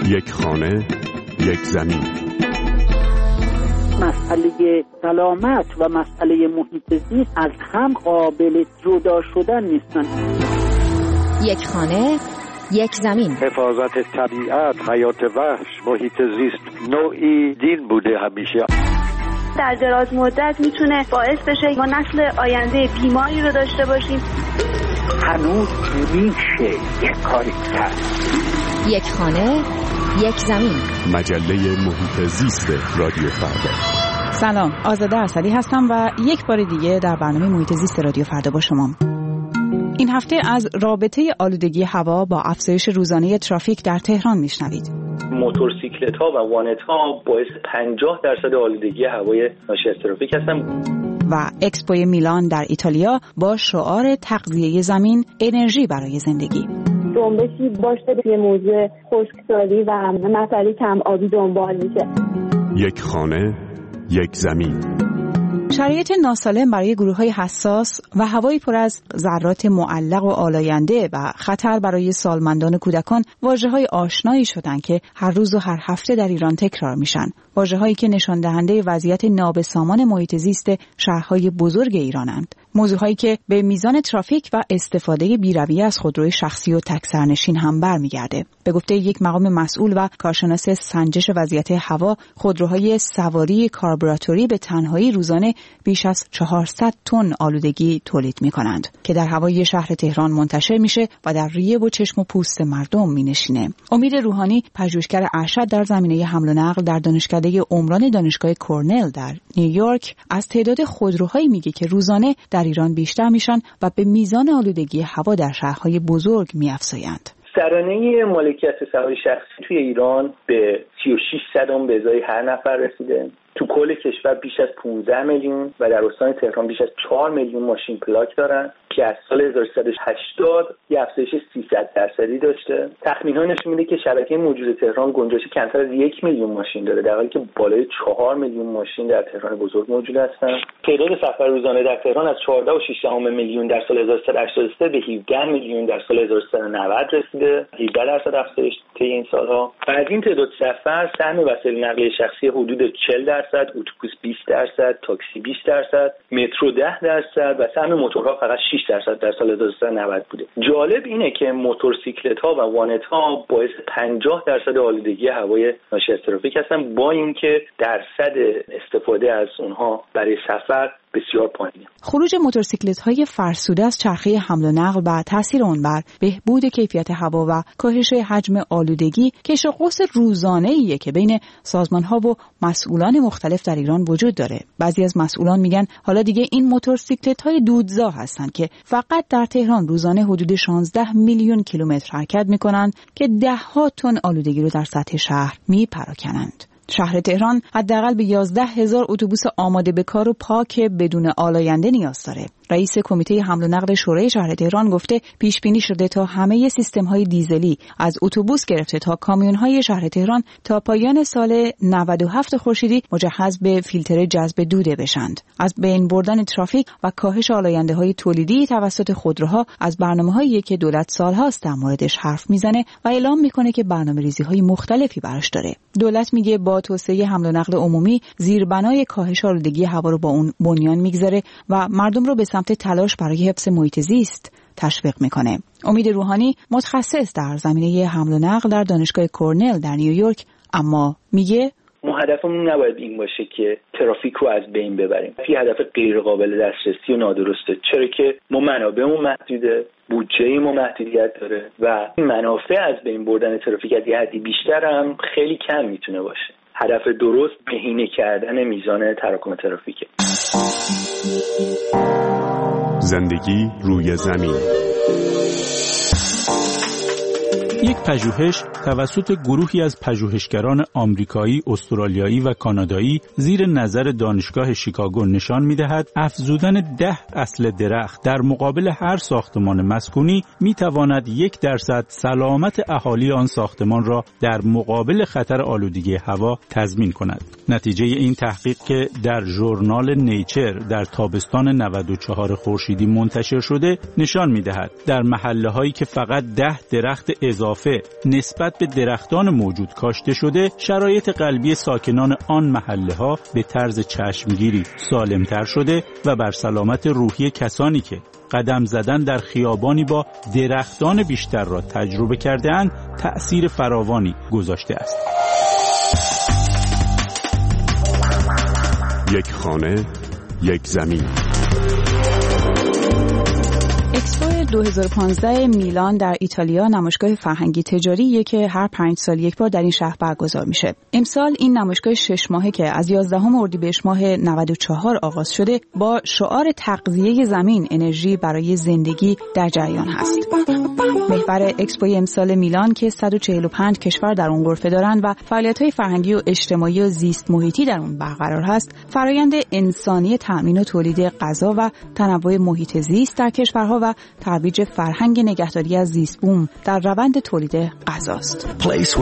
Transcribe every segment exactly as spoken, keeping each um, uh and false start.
یک خانه، یک زمین. مسئله سلامت و مسئله محیط زیست از هم قابل جدا شدن نیستن. یک خانه، یک زمین. حفاظت طبیعت، حیات وحش، محیط زیست نوعی دین بوده همیشه. در دراز مدت میتونه باعث بشه ما نسل آینده بیماری رو داشته باشیم. هنوز میشه یک کاری کرد. یک خانه، یک زمین. مجله محیط زیست رادیو فردا. سلام، آزاده ارسلی هستم و یک بار دیگه در برنامه محیط زیست رادیو فردا با شما. این هفته از رابطه آلودگی هوا با افزایش روزانه ترافیک در تهران میشنوید. موتورسیکلت ها و وانت ها باعث پنجاه درصد آلودگی هوای ناشی از ترافیک هستن. و اکسپوی میلان در ایتالیا با شعار تغذیه زمین، انرژی برای زندگی. جنبشی باشه توی موضوع خشکسالی و مسئله کم آبی دنبال میشه. یک خانه، یک زمین. شرایط ناسالم برای گروه‌های حساس و هوایی پر از ذرات معلق و آلاینده و خطر برای سالمندان و کودکان واژه‌های آشنایی شدند که هر روز و هر هفته در ایران تکرار میشن. واژه‌هایی که نشان دهنده وضعیت نابسامان محیط زیست شهرهای بزرگ ایرانند. موضوعهایی که به میزان ترافیک و استفاده بی‌رویه از خودروی شخصی و تک سرنشین هم برمیگرده. به گفته یک مقام مسئول و کارشناس سنجش وضعیت هوا، خودروهای سواری کاربراتوری به تنهایی روزانه بیش از چهارصد تن آلودگی تولید می‌کنند که در هوای شهر تهران منتشر میشه و در ریه و چشم و پوست مردم مینشینه. امید روحانی، پژوهشگر ارشد در زمینه حمل و نقل در دانشکده عمران دانشگاه کرنل در نیویورک، از تعداد خودروهایی میگه که روزانه در ایران بیشتر میشن و به میزان آلودگی هوا در شهرهای بزرگ میافزایند. سرانه مالکیت سواری شخصی توی ایران به سی و شش صدم به ازای هر نفر رسیده. تو کل کشور بیش از پانزده میلیون و در استان تهران بیش از چهار میلیون ماشین پلاک دارن که از سال هزار و سیصد و هشتاد یه افزایش سیصد درصدی داشته. تخمین‌ها نشون میده که شبکه موجود تهران گنجایش کمتر از یک میلیون ماشین داره، در حالی که بالای چهار میلیون ماشین در تهران بزرگ موجود هستن. تعداد سفر روزانه در تهران از چهارده و شش دهم میلیون در سال هزار و سیصد و هشتاد و سه به هفده میلیون در سال هزار و سیصد و نود رسیده، هفده درصد افزایش طی این سالها. از این تعداد سفر سهم وسایل نقلیه شخصی حدود چهل درصد، اتوبوس بیست درصد، تاکسی بیست درصد، مترو ده درصد و سهم موتورها فقط شش درصد در سال هزار و سیصد و نود بوده. جالب اینه که موتورسیکلت ها و وانت ها باعث پنجاه درصد آلودگی هوای ناشی از ترافیک هستن، با اینکه درصد استفاده از اونها برای سفر بسیار پایینه. خروج موتورسیکلت‌های فرسوده از چرخه حمل و نقل و تاثیر اون بر بهبود کیفیت هوا و کاهش حجم آلودگی کش و قوس روزانه‌ایه که بین سازمان‌ها و مسئولان مختلف در ایران وجود داره. بعضی از مسئولان میگن حالا دیگه این موتورسیکلت‌های دودزا هستن که فقط در تهران روزانه حدود شانزده میلیون کیلومتر حرکت می‌کنند که ده‌ها تن آلودگی رو در سطح شهر میپراکنند. شهر تهران حداقل به یازده هزار اتوبوس آماده به کار و پاک بدون آلاینده نیاز داره. رئیس کمیته حمل و نقل شورای شهر تهران گفته پیش بینی شده تا همه سیستم‌های دیزلی از اتوبوس گرفته تا کامیون‌های شهر تهران تا پایان سال نود و هفت خورشیدی مجهز به فیلتر جذب دوده بشند. از بین بردن ترافیک و کاهش آلاینده‌های تولیدی توسط خودروها از برنامه‌هایی که دولت سال‌هاست در موردش حرف میزنه و اعلام میکنه که برنامه‌ریزی‌های مختلفی براش داره. دولت میگه با توسعه حمل و نقل عمومی زیربنای کاهش آلودگی هوا رو با اون بنیان میگذاره و مردم رو به سمت تلاش برای حفظ محیط زیست تشویق میکنه. امید روحانی، متخصص در زمینه حمل و نقل در دانشگاه کرنل در نیویورک، اما میگه ما هدفمون نباید این باشه که ترافیک رو از بین ببریم. این هدف غیر قابل دسترسی و نادرسته، چرا که ما منابعمون محدوده، بودجه ما محدودیت داره و منافع از بین بردن ترافیک از یه حدی بیشتر هم خیلی کم میتونه باشه. هدف درست بهینه کردن میزان تراکم ترافیکه. زندگی روی زمین. یک پژوهش توسط گروهی از پژوهشگران آمریکایی، استرالیایی و کانادایی زیر نظر دانشگاه شیکاگو نشان می‌دهد افزودن ده اصل درخت در مقابل هر ساختمان مسکونی می‌تواند یک درصد سلامت اهالی آن ساختمان را در مقابل خطر آلودگی هوا تضمین کند. نتیجه این تحقیق که در ژورنال نیچر در تابستان نود و چهار خورشیدی منتشر شده نشان می‌دهد در محله‌هایی که فقط ده درخت اضافه اضافه نسبت به درختان موجود کاشته شده، شرایط قلبی ساکنان آن محله‌ها به طرز چشمگیری سالمتر شده و بر سلامت روحی کسانی که قدم زدن در خیابانی با درختان بیشتر را تجربه کرده‌اند تأثیر فراوانی گذاشته است. یک خانه، یک زمین. اکسپو دو هزار و پانزده میلان در ایتالیا نمایشگاه فرهنگی تجاریه که هر پنج سال یک بار در این شهر برگزار میشه. امسال این نمایشگاه شش ماهه که از یازدهم اردیبهشت ماه نود و چهار آغاز شده با شعار تغذیه زمین انرژی برای زندگی در جریان هست. محور اکسپو امسال میلان که صد و چهل و پنج کشور در اون غرفه دارن و فعالیت‌های فرهنگی و اجتماعی و زیست محیطی در اون برقرار هست، فرآیند انسانی تأمین و تولید غذا و تنوع محیط زیست در کشورها و ترویج فرهنگ نگهداری از زیست بوم در روند تولید غذاست.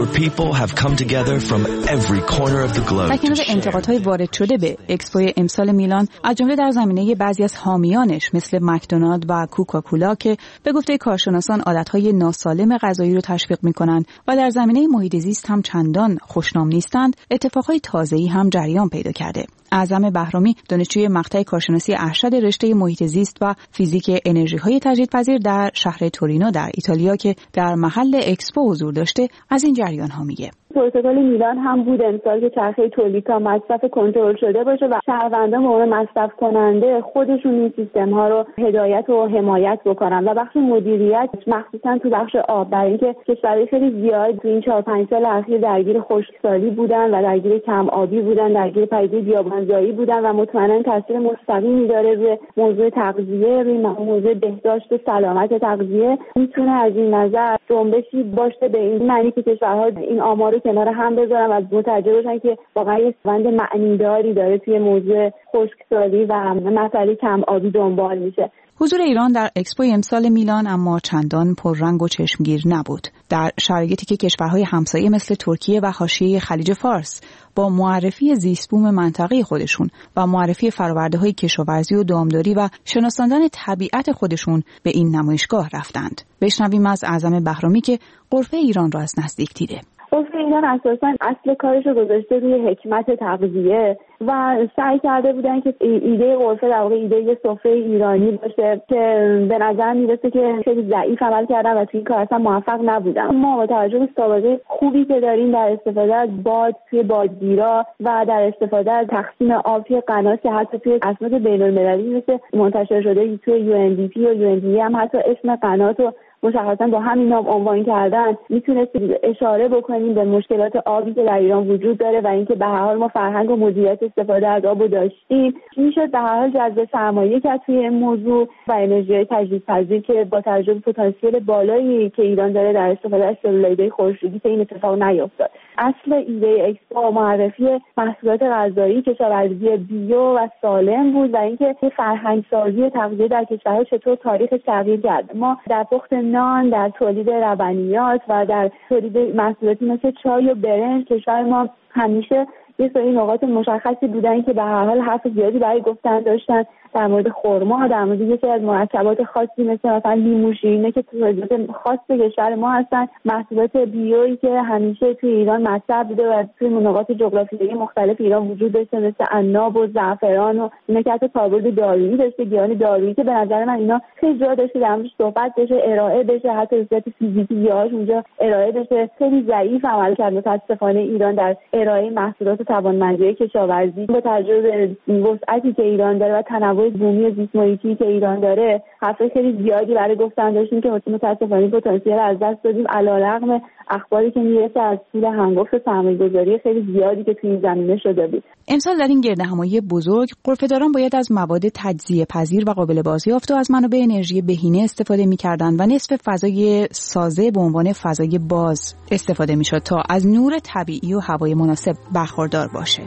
در کنار انتقادهای وارد شده به اکسپو امسال میلان، از جمله در زمینه بعضی از حامیانش مثل مکدونالد و کوکاکولا که به گفته کارشناسان عادتهای ناسالم غذایی رو تشویق می‌کنند و در زمینه محیط زیست هم چندان خوشنام نیستند، اتفاقای تازه‌ای هم جریان پیدا کرده. اعظم بهرامی، دانشجوی مقطع کارشناسی ارشد رشته محیط زیست و فیزیک انرژی‌های تجدیدپذیر در شهر تورینو در ایتالیا که در محل اکسپو حضور داشته، از این جریان‌ها میگه. پروتکل میلان هم بود امسال که چرخه تولید تا مصرف کنترل شده باشه و شهروندان به عنوان مصرف کننده خودشون این سیستم ها رو هدایت و حمایت بکنن و بخش مدیریت مخصوصا تو بخش آب، برای اینکه کشورهای خیلی زیاد تو این چهار پنج سال اخیر درگیر خشکسالی بودن و درگیر کم آبی بودن، درگیر پدیده بیابانزایی بودن و مطمئنا تاثیر مستقیمی داره روی موضوع تغذیه، روی موضوع بهداشت و سلامت تغذیه. میتونه از این نظر جنبشی باشه به این معنی که کشورها این آمار کنار هم بذارم و متوجه باشن که واقعا یه روند معنیداری داره توی موضوع خشکسالی و مسئله کم آبی دنبال میشه. حضور ایران در اکسپو امسال میلان اما چندان پررنگ و چشمگیر نبود. در شرایطی که کشورهای همسایه مثل ترکیه و حاشیه خلیج فارس با معرفی زیستبوم منطقه خودشون و معرفی فرآورده‌های کشاورزی و دامداری و شناساندن طبیعت خودشون به این نمایشگاه رفتند. بشنویم از اعظم بهرامی که غرفه ایران را از نزدیک دیده. غرفه ایران اساساً اصل کارش رو گذاشته روی حکمت تغذیه و سعی کرده بودن که ایده غرفه در واقع ایده یه سفره ایرانی باشه که به نظر میرسه که خیلی ضعیف عمل کردن و توی این کار اصلا موفق نبودن. ما با توجه به سابقه خوبی که داریم در استفاده از باد توی بادگیرا و در استفاده از تقسیم آب توی قنات که حتی توی اسناد بین‌المللی مثل منتشر شده توی یو ان دی پی و یو ان دی هم حتی اسم قنات رو مشخصا با همین نام عنوان کردن، میتونست اشاره بکنیم به مشکلات آبی که در ایران وجود داره و اینکه به هر حال ما فرهنگ و مدیریت استفاده از آب رو داشتیم. میشد به هر حال جذب سرمایه کرد توی این موضوع و انرژی تجدیدپذیر که با توجه به پتانسیل بالایی که ایران داره در استفاده از سلولایدهای خورشیدی که این اتفاق نیفتاد. اصل ایده اکسپو معرفی محصولات غذایی کشاورزی بیو و سالم بود و اینکه فرهنگ سازی تغذیه در کشورها چطور تاریخش تغییر کرده. ما در پخت نان، در تولید لبنیات و در تولید محصولاتی مثل چای و برنج کشور ما همیشه یه سری نقاط مشخصی بودن که به هر حال حرف زیادی برای گفتن داشتن. در مورد خرما، در مورد یکی از مرکبات خاصی مثل مثلا لیمو شیرینه که تولیدات خاص کشور ما هستن، محصولات بیویی که همیشه توی ایران مطرح بوده و توی نقاط جغرافیایی مختلف ایران وجود داشته مثل عناب و زعفران و اینا که حتی کاربرد دارویی داشته، گیاهان دارویی که به نظر من اینا خیلی جا داشته در موردش صحبت بشه، ارائه بشه، حتی به صورت فیزیکی گیاهاش اونجا ارائه بشه. خیلی ضعیف عمل کرد متاسفانه ایران در ارائه محصولات توانمندی کشاورزی. با توجه به وسعتی که ایران داره و تنوع بومی و زیست محیطی که ایران داره، حرف خیلی زیادی برای گفتن داشتیم که متاسفانه پتانسیل از دست دادیم، علیرغم اخباری که میرسه از طول هنگفت سرمایه‌گذاری خیلی زیادی که توی این زمینه شده بود. امسال در این گردهمایی بزرگ غرفه‌داران باید از مواد تجزیه پذیر و قابل بازیافت و از منابع انرژی بهینه استفاده می‌کردند و نصف فضای سازه به عنوان فضای باز استفاده می‌شد تا از نور طبیعی و هوای مناسب برخوردار باشه.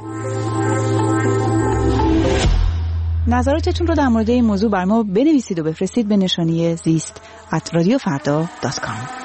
نظراتتون رو در مورد این موضوع بر ما بنویسید و بفرستید به نشانی زیست ات رادیو فردا دات کام.